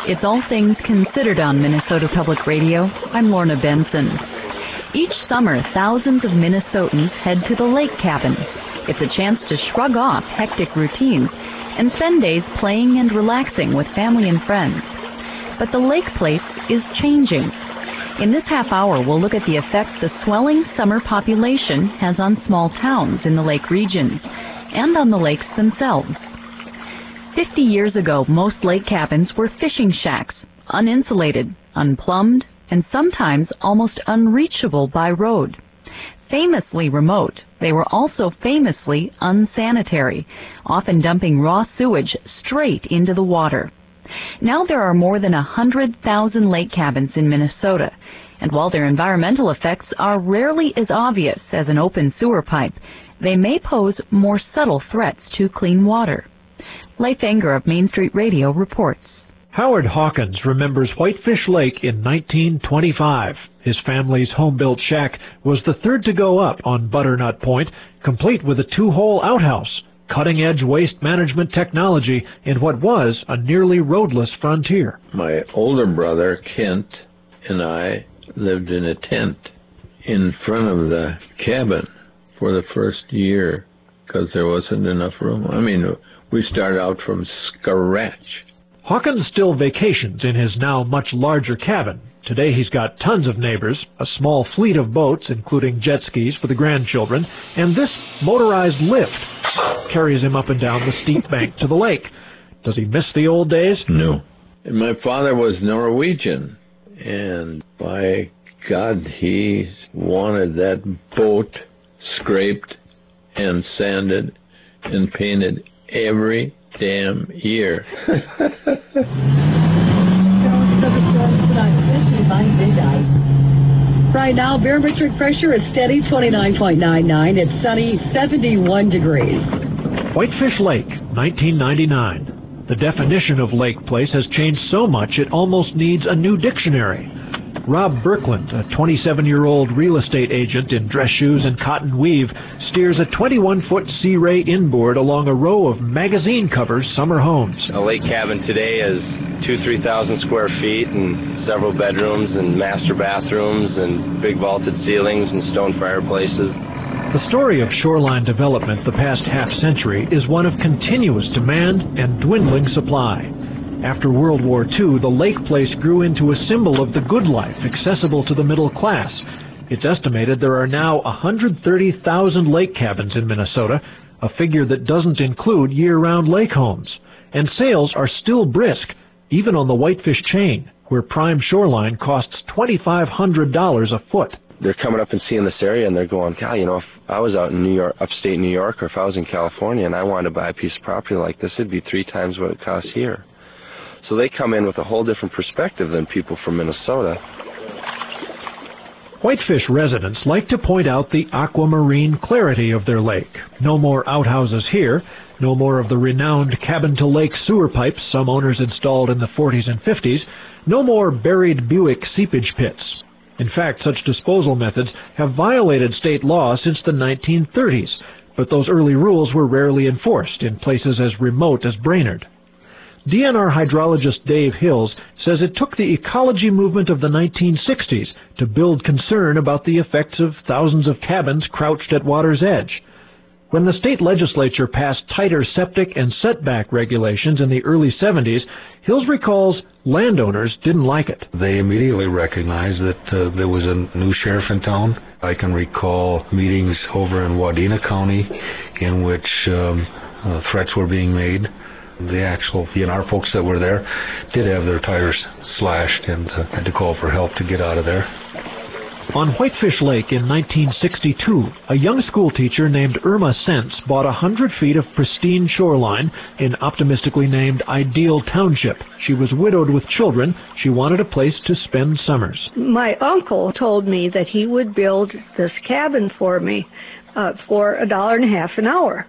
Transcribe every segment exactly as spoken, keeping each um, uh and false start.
It's All Things Considered on Minnesota Public Radio. I'm Lorna Benson. Each summer, thousands of Minnesotans head to the lake cabin. It's a chance to shrug off hectic routines and spend days playing and relaxing with family and friends. But the lake place is changing. In this half hour, we'll look at the effects the swelling summer population has on small towns in the lake regions and on the lakes themselves. Fifty years ago, most lake cabins were fishing shacks, uninsulated, unplumbed, and sometimes almost unreachable by road. Famously remote, they were also famously unsanitary, often dumping raw sewage straight into the water. Now there are more than one hundred thousand lake cabins in Minnesota, and while their environmental effects are rarely as obvious as an open sewer pipe, they may pose more subtle threats to clean water. Leif Enger of Main Street Radio reports. Howard Hawkins remembers Whitefish Lake in nineteen twenty-five. His family's home-built shack was the third to go up on Butternut Point, complete with a two-hole outhouse, cutting-edge waste management technology in what was a nearly roadless frontier. My older brother, Kent, and I lived in a tent in front of the cabin for the first year because there wasn't enough room. I mean, we started out from scratch. Hawkins still vacations in his now much larger cabin. Today he's got tons of neighbors, a small fleet of boats, including jet skis for the grandchildren, and this motorized lift carries him up and down the steep bank to the lake. Does he miss the old days? No. And my father was Norwegian, and by God, he wanted that boat scraped and sanded and painted every damn year. Right now, barometric pressure is steady, twenty-nine point nine nine. It's sunny, seventy-one degrees. Whitefish Lake, nineteen ninety-nine. The definition of lake place has changed so much it almost needs a new dictionary. Rob Birkland, a twenty-seven-year-old real estate agent in dress shoes and cotton weave, steers a twenty-one-foot Sea Ray inboard along a row of magazine covers summer homes. A lake cabin today is two, three thousand square feet and several bedrooms and master bathrooms and big vaulted ceilings and stone fireplaces. The story of shoreline development the past half-century is one of continuous demand and dwindling supply. After World War Two, the lake place grew into a symbol of the good life accessible to the middle class. It's estimated there are now one hundred thirty thousand lake cabins in Minnesota, a figure that doesn't include year-round lake homes. And sales are still brisk, even on the Whitefish chain, where prime shoreline costs twenty-five hundred dollars a foot. They're coming up and seeing this area, and they're going, God, you know, if I was out in New York, upstate New York, or if I was in California and I wanted to buy a piece of property like this, it'd be three times what it costs here. So they come in with a whole different perspective than people from Minnesota. Whitefish residents like to point out the aquamarine clarity of their lake. No more outhouses here, no more of the renowned cabin-to-lake sewer pipes some owners installed in the forties and fifties, no more buried Buick seepage pits. In fact, such disposal methods have violated state law since the nineteen thirties, but those early rules were rarely enforced in places as remote as Brainerd. D N R hydrologist Dave Hills says it took the ecology movement of the nineteen sixties to build concern about the effects of thousands of cabins crouched at water's edge. When the state legislature passed tighter septic and setback regulations in the early seventies, Hills recalls landowners didn't like it. They immediately recognized that uh, there was a new sheriff in town. I can recall meetings over in Wadena County in which um, uh, threats were being made. The actual D N R folks that were there did have their tires slashed and uh, had to call for help to get out of there. On Whitefish Lake in nineteen sixty-two, a young schoolteacher named Irma Sense bought one hundred feet of pristine shoreline in optimistically named Ideal Township. She was widowed with children. She wanted a place to spend summers. My uncle told me that he would build this cabin for me uh, for a dollar and a half an hour.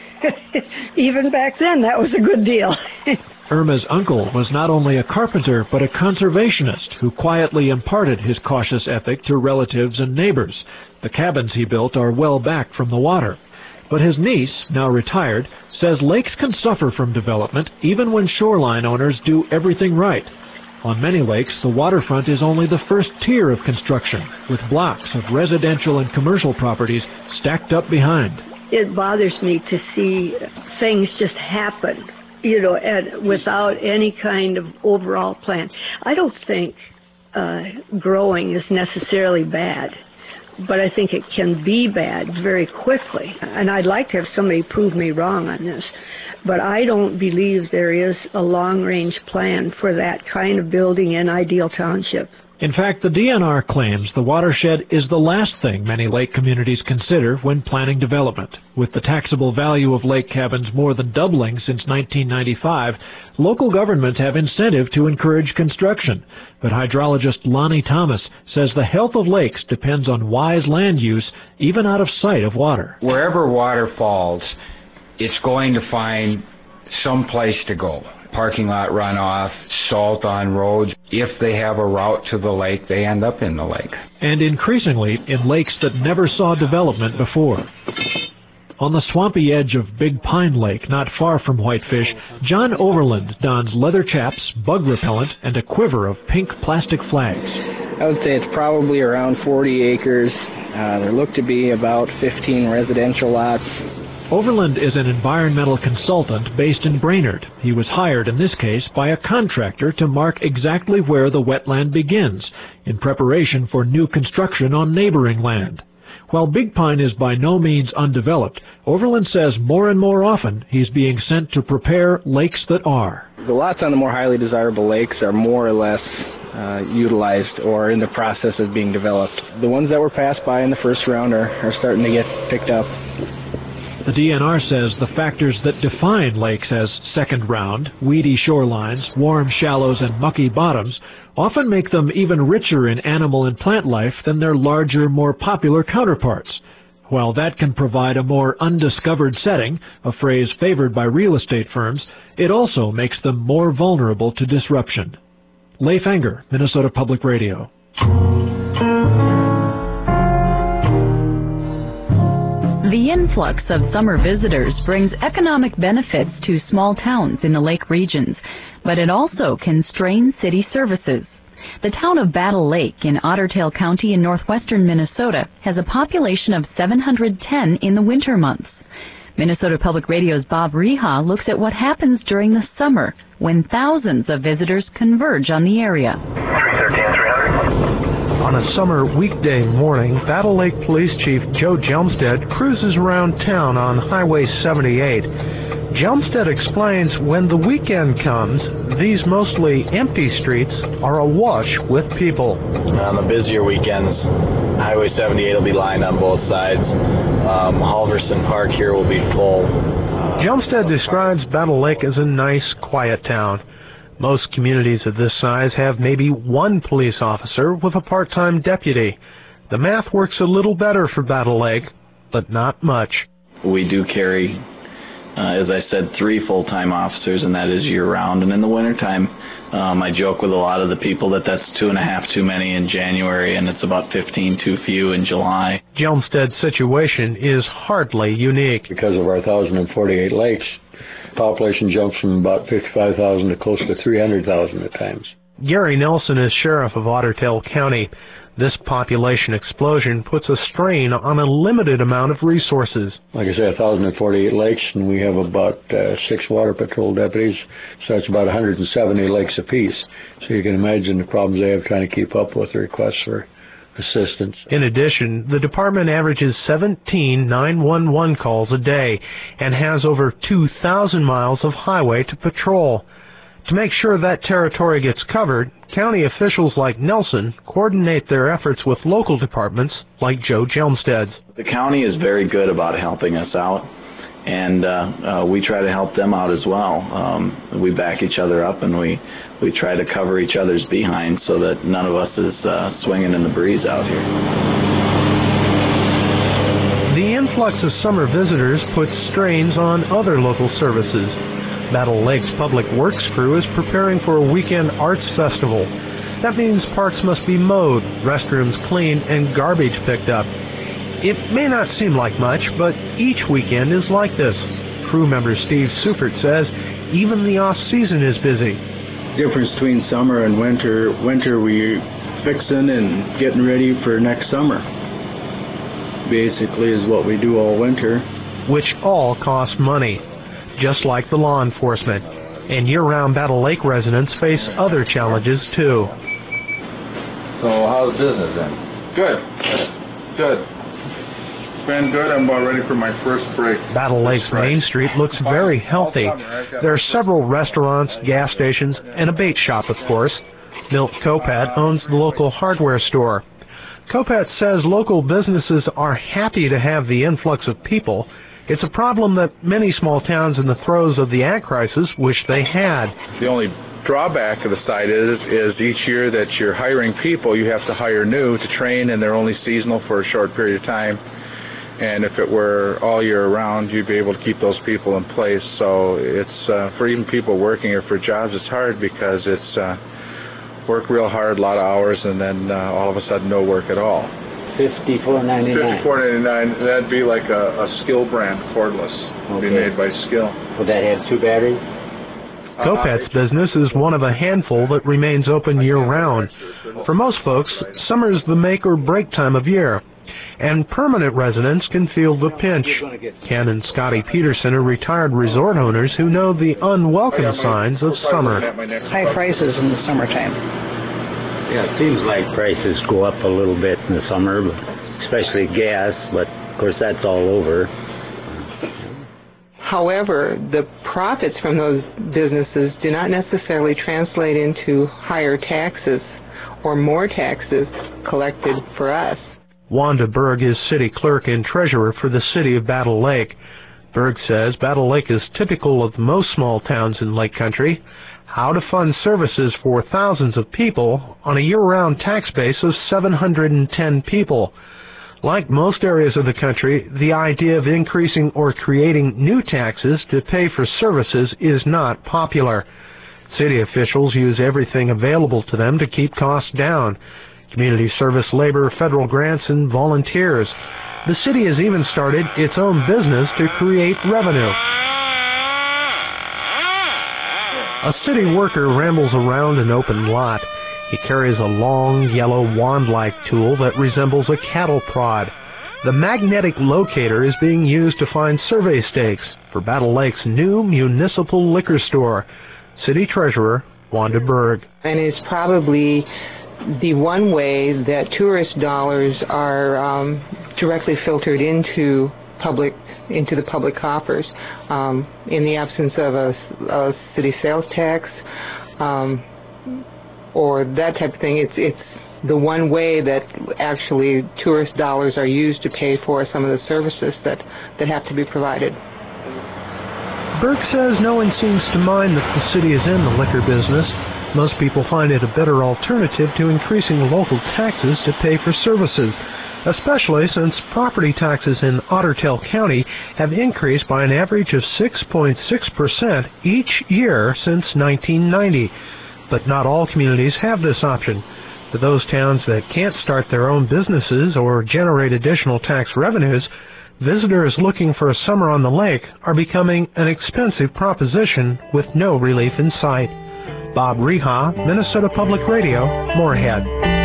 Even back then, that was a good deal. Irma's uncle was not only a carpenter, but a conservationist who quietly imparted his cautious ethic to relatives and neighbors. The cabins he built are well back from the water. But his niece, now retired, says lakes can suffer from development even when shoreline owners do everything right. On many lakes, the waterfront is only the first tier of construction, with blocks of residential and commercial properties stacked up behind. It bothers me to see things just happen, you know, and without any kind of overall plan. I don't think uh, growing is necessarily bad, but I think it can be bad very quickly. And I'd like to have somebody prove me wrong on this. But I don't believe there is a long-range plan for that kind of building in Ideal Township. In fact, the D N R claims the watershed is the last thing many lake communities consider when planning development. With the taxable value of lake cabins more than doubling since nineteen ninety-five, local governments have incentive to encourage construction. But hydrologist Lonnie Thomas says the health of lakes depends on wise land use, even out of sight of water. Wherever water falls, it's going to find some place to go. Parking lot runoff, salt on roads. If they have a route to the lake, they end up in the lake. And increasingly in lakes that never saw development before. On the swampy edge of Big Pine Lake, not far from Whitefish, John Overland dons leather chaps, bug repellent, and a quiver of pink plastic flags. I would say it's probably around forty acres. Uh, there look to be about fifteen residential lots. Overland is an environmental consultant based in Brainerd. He was hired in this case by a contractor to mark exactly where the wetland begins, in preparation for new construction on neighboring land. While Big Pine is by no means undeveloped, Overland says more and more often he's being sent to prepare lakes that are. The lots on the more highly desirable lakes are more or less uh, utilized or in the process of being developed. The ones that were passed by in the first round are, are starting to get picked up. The D N R says the factors that define lakes as second round, weedy shorelines, warm shallows, and mucky bottoms often make them even richer in animal and plant life than their larger, more popular counterparts. While that can provide a more undiscovered setting, a phrase favored by real estate firms, it also makes them more vulnerable to disruption. Leif Enger, Minnesota Public Radio. The influx of summer visitors brings economic benefits to small towns in the lake regions, but it also can strain city services. The town of Battle Lake in Otter Tail County in northwestern Minnesota has a population of seven hundred ten in the winter months. Minnesota Public Radio's Bob Reha looks at what happens during the summer when thousands of visitors converge on the area. On a summer weekday morning, Battle Lake Police Chief Joe Jelmstead cruises around town on Highway seventy-eight. Jelmstead explains when the weekend comes, these mostly empty streets are awash with people. On the busier weekends, Highway seventy-eight will be lined on both sides. Um, Halverson Park here will be full. Uh, Jelmstead describes Battle Lake as a nice, quiet town. Most communities of this size have maybe one police officer with a part-time deputy. The math works a little better for Battle Lake, but not much. We do carry, uh, as I said, three full-time officers, and that is year-round. And in the wintertime, um, I joke with a lot of the people that that's two and a half too many in January, and it's about fifteen too few in July. Jelmstead's situation is hardly unique. Because of our one thousand forty-eight lakes, population jumps from about fifty-five thousand to close to three hundred thousand at times. Gary Nelson is sheriff of Otter Tail County. This population explosion puts a strain on a limited amount of resources. Like I said, one thousand forty-eight lakes, and we have about uh, six water patrol deputies, so that's about one hundred seventy lakes apiece. So you can imagine the problems they have trying to keep up with the requests for assistance. In addition, the department averages seventeen nine one one calls a day and has over two thousand miles of highway to patrol. To make sure that territory gets covered, county officials like Nelson coordinate their efforts with local departments like Joe Jelmstead's. The county is very good about helping us out, and uh, uh, we try to help them out as well. Um, we back each other up, and we, we try to cover each other's behind so that none of us is uh, swinging in the breeze out here. The influx of summer visitors puts strains on other local services. Battle Lake's Public Works crew is preparing for a weekend arts festival. That means parks must be mowed, restrooms cleaned, and garbage picked up. It may not seem like much, but each weekend is like this. Crew member Steve Supert says even the off-season is busy. difference between summer and winter. Winter, we fixing and getting ready for next summer. Basically is what we do all winter. Which all cost money, just like the law enforcement. And year-round Battle Lake residents face other challenges too. So how's business then? Good. Good. Been good. I'm about ready for my first break. Battle Lake's Main Street looks very healthy. There are several restaurants, gas stations, and a bait shop, of course. Milt Kopat owns the local hardware store. Kopat says local businesses are happy to have the influx of people. It's a problem that many small towns in the throes of the ag crisis wish they had. The only drawback of the site is, is each year that you're hiring people, you have to hire new to train, and they're only seasonal for a short period of time. And if it were all year round, you'd be able to keep those people in place. So it's, uh, for even people working here for jobs, it's hard because it's uh, work real hard, a lot of hours, and then uh, all of a sudden no work at all. fifty-four ninety-nine. fifty-four ninety-nine. That'd be like a, a Skill brand cordless. Okay. Be made by Skill. Would that have two batteries? Kopat's business is one of a handful that remains open year-round. For most folks, summer's the make or break time of year, and permanent residents can feel the pinch. Ken and Scotty Peterson are retired resort owners who know the unwelcome signs of summer. High prices in the summertime. Yeah, it seems like prices go up a little bit in the summer, especially gas, but of course that's all over. However, the profits from those businesses do not necessarily translate into higher taxes or more taxes collected for us. Wanda Berg is city clerk and treasurer for the city of Battle Lake. Berg says Battle Lake is typical of most small towns in Lake Country. How to fund services for thousands of people on a year-round tax base of seven hundred ten people. Like most areas of the country, the idea of increasing or creating new taxes to pay for services is not popular. City officials use everything available to them to keep costs down. Community service labor, federal grants, and volunteers. The city has even started its own business to create revenue. A city worker rambles around an open lot. He carries a long, yellow wand-like tool that resembles a cattle prod. The magnetic locator is being used to find survey stakes for Battle Lake's new municipal liquor store. City Treasurer Wanda Berg. And it's probably the one way that tourist dollars are um, directly filtered into public into the public coffers. Um, in the absence of a, a city sales tax um, or that type of thing, it's it's the one way that actually tourist dollars are used to pay for some of the services that, that have to be provided. Berg says no one seems to mind that the city is in the liquor business. Most people find it a better alternative to increasing local taxes to pay for services, especially since property taxes in Ottertail County have increased by an average of six point six percent each year since nineteen ninety. But not all communities have this option. For those towns that can't start their own businesses or generate additional tax revenues, visitors looking for a summer on the lake are becoming an expensive proposition with no relief in sight. Bob Reha, Minnesota Public Radio, Moorhead.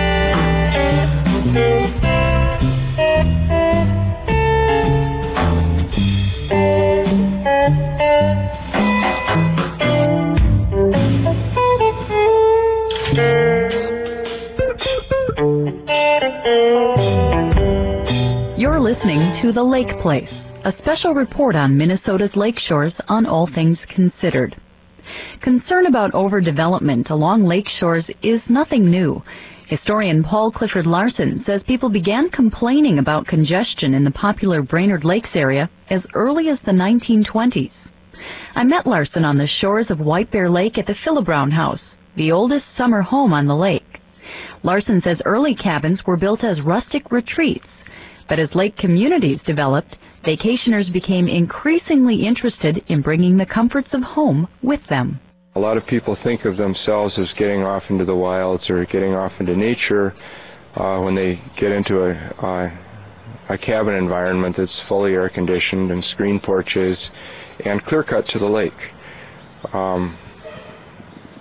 You're listening to The Lake Place, a special report on Minnesota's lake shores on All Things Considered. Concern about overdevelopment along lake shores is nothing new. Historian Paul Clifford Larson says people began complaining about congestion in the popular Brainerd Lakes area as early as the nineteen twenties. I met Larson on the shores of White Bear Lake at the Philibrown House, the oldest summer home on the lake. Larson says early cabins were built as rustic retreats, but as lake communities developed, vacationers became increasingly interested in bringing the comforts of home with them. A lot of people think of themselves as getting off into the wilds or getting off into nature uh, when they get into a, uh, a cabin environment that's fully air conditioned and screen porches and clear cut to the lake. Um,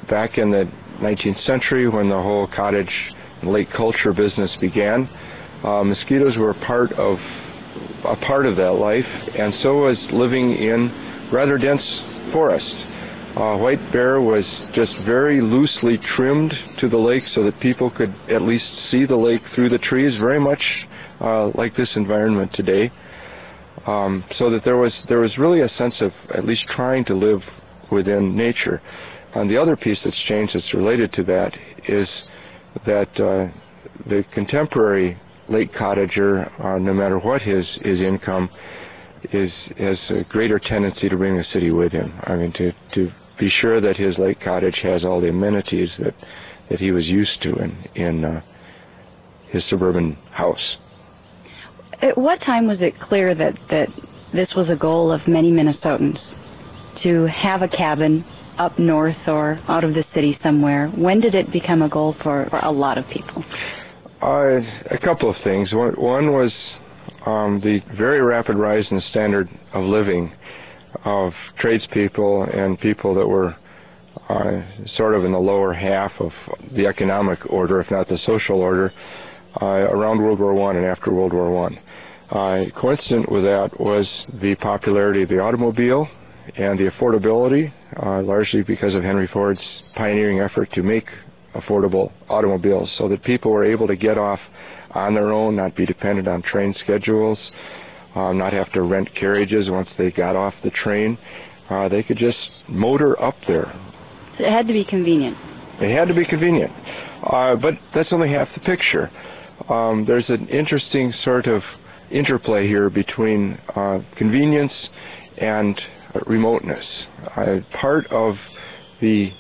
back in the nineteenth century, when the whole cottage and lake culture business began, uh, mosquitoes were part of a part of that life, and so was living in rather dense forests. Uh, White Bear was just very loosely trimmed to the lake so that people could at least see the lake through the trees, very much uh, like this environment today. Um, so that there was there was really a sense of at least trying to live within nature. And the other piece that's changed that's related to that is that uh, the contemporary lake cottager, uh, no matter what his, his income, is has a greater tendency to bring the city with him. I mean, to, to be sure that his lake cottage has all the amenities that, that he was used to in, in uh, his suburban house. At what time was it clear that, that this was a goal of many Minnesotans, to have a cabin up north or out of the city somewhere? When did it become a goal for, for a lot of people? Uh, a couple of things. One, one was um, the very rapid rise in the standard of living of tradespeople and people that were uh, sort of in the lower half of the economic order, if not the social order, uh, around World War One and after World War One. Uh, coincident with that was the popularity of the automobile and the affordability, uh, largely because of Henry Ford's pioneering effort to make affordable automobiles so that people were able to get off on their own, not be dependent on train schedules, uh, not have to rent carriages once they got off the train. Uh, they could just motor up there. So it had to be convenient. It had to be convenient. Uh, but that's only half the picture. Um, there's an interesting sort of interplay here between uh, convenience and uh, remoteness. Uh, part of the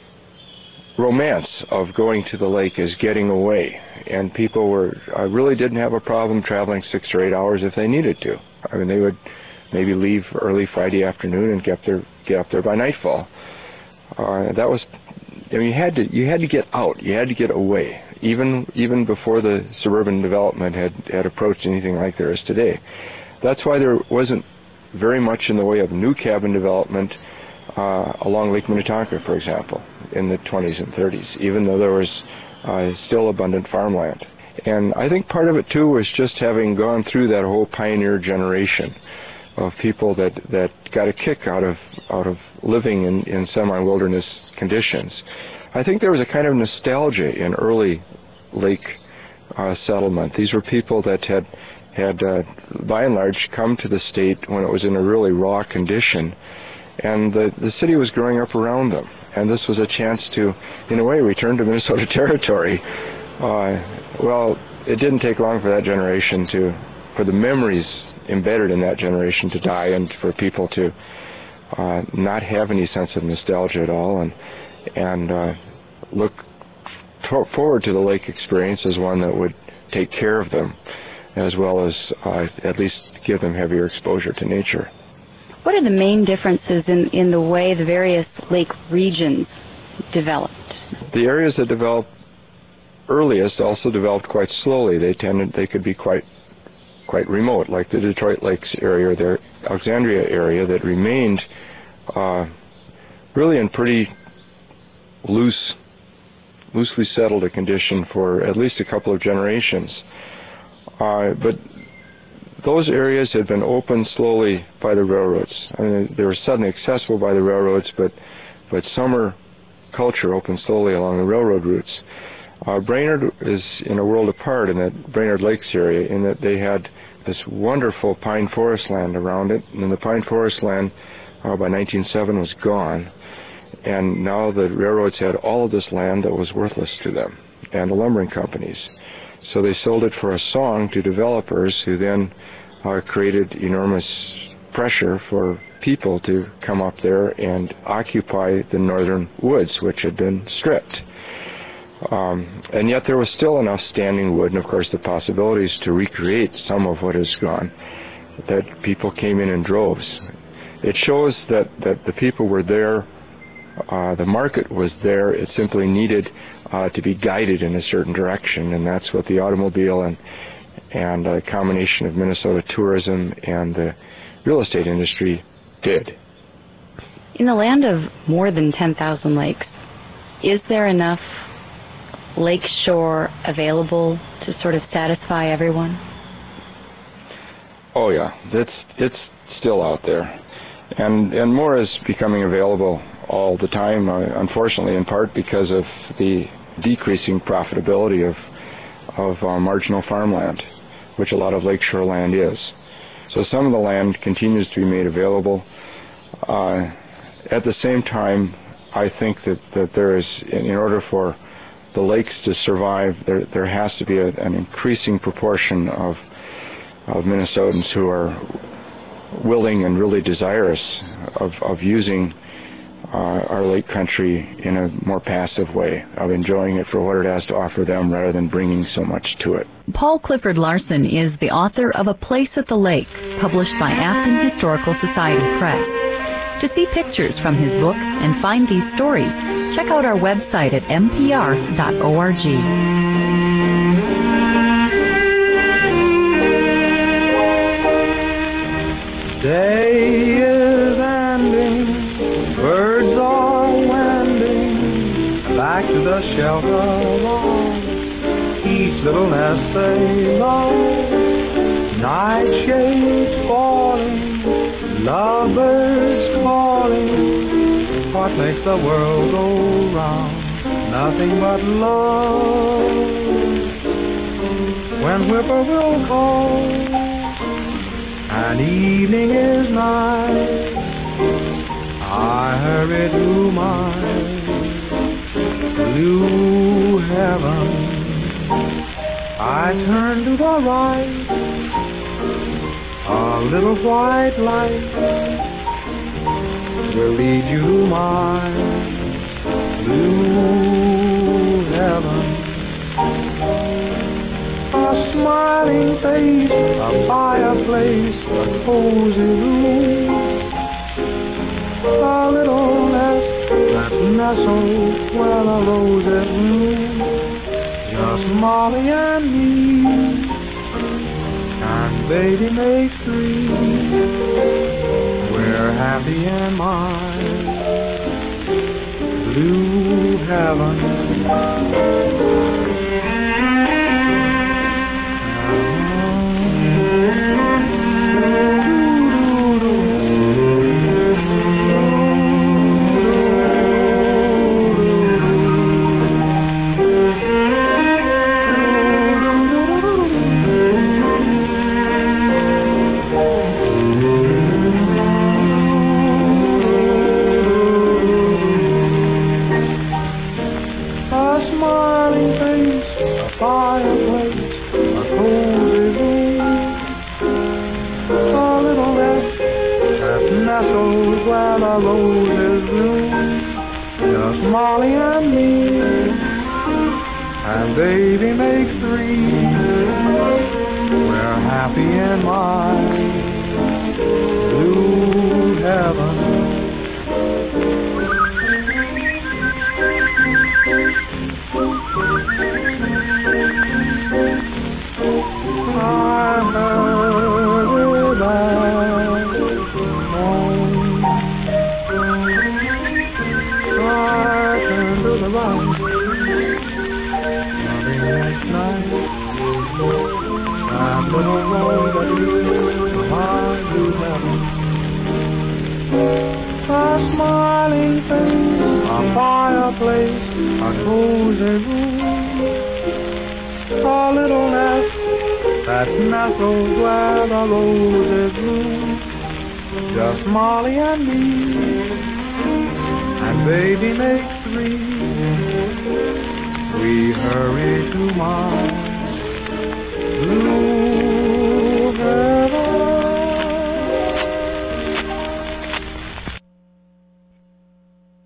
romance of going to the lake is getting away, and people were uh, really didn't have a problem traveling six or eight hours if they needed to. I mean, they would maybe leave early Friday afternoon and get there get up there by nightfall. Uh, that was, I mean, you had to you had to get out, you had to get away, even even before the suburban development had had approached anything like there is today. That's why there wasn't very much in the way of new cabin development uh, along Lake Minnetonka, for example, in the twenties and thirties, even though there was uh, still abundant farmland. And I think part of it too was just having gone through that whole pioneer generation of people that, that got a kick out of out of living in, in semi-wilderness conditions. I think there was a kind of nostalgia in early lake uh, settlement. These were people that had had uh, by and large come to the state when it was in a really raw condition, and the, the city was growing up around them. And this was a chance to, in a way, return to Minnesota territory. Uh, well, it didn't take long for that generation to, for the memories embedded in that generation to die, and for people to uh, not have any sense of nostalgia at all, and and uh, look to- forward to the lake experience as one that would take care of them, as well as uh, at least give them heavier exposure to nature. What are the main differences in, in the way the various lake regions developed? The areas that developed earliest also developed quite slowly. They tended, they could be quite quite remote, like the Detroit Lakes area or the Alexandria area that remained uh, really in pretty loose, loosely settled a condition for at least a couple of generations. Uh, but those areas had been opened slowly by the railroads. I mean, they were suddenly accessible by the railroads, but but summer culture opened slowly along the railroad routes. Uh, Brainerd is in a world apart in that Brainerd Lakes area, in that they had this wonderful pine forest land around it, and then the pine forest land uh, by nineteen oh seven was gone, and now the railroads had all of this land that was worthless to them, and the lumbering companies. So they sold it for a song to developers, who then uh, created enormous pressure for people to come up there and occupy the northern woods, which had been stripped. Um, and yet there was still enough standing wood, and of course the possibilities to recreate some of what is gone, that people came in in droves. It shows that, that the people were there, uh, the market was there, it simply needed uh, to be guided in a certain direction, and that's what the automobile and, and a combination of Minnesota tourism and the real estate industry did. In the land of more than ten thousand lakes, is there enough lake shore available to sort of satisfy everyone? Oh yeah, it's it's still out there, and and more is becoming available all the time. Uh, unfortunately, in part because of the decreasing profitability of of uh, marginal farmland, which a lot of lakeshore land is. So some of the land continues to be made available. Uh, at the same time, I think that, that there is, in, in order for the lakes to survive, there there has to be a, an increasing proportion of of Minnesotans who are willing and really desirous of, of using uh, our lake country in a more passive way, of enjoying it for what it has to offer them rather than bringing so much to it. Paul Clifford Larson is the author of A Place at the Lake, published by Afton Historical Society Press. To see pictures from his book and find these stories, check out our website at m p r dot org. Day is ending, birds are wending back to the shelter long. Each little nest they love, night shades falling, lovebirds calling. What makes the world go round? Nothing but love. When whippoorwill calls and evening is nigh, I hurry to my blue heaven. I turn to the right, a little white light will lead you to my blue heaven. A smiling face, a fireplace, a cozy room, a little nest that's nestled where the roses bloom. Just Molly and me, and baby makes three. We're happy in my blue heaven. Molly and me, and baby makes three. We're happy in my blue heaven. I heard that home. To the right, Monday night, that little road that leads to my blue heaven. A smiling face, a fireplace, a cozy room, a little nest that's nestled where the roses bloom. Just Molly and me, and baby makes three. We hurry to my